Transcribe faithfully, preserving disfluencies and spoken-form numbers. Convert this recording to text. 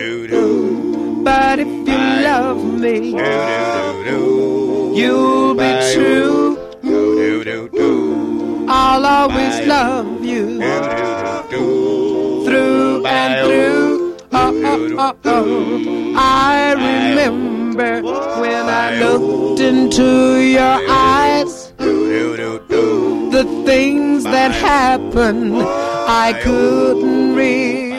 But if you love me, you'll be true. I'll always love you through and through. Oh, oh, oh, oh. I remember when I looked into your eyes, the things that happened I couldn't realize.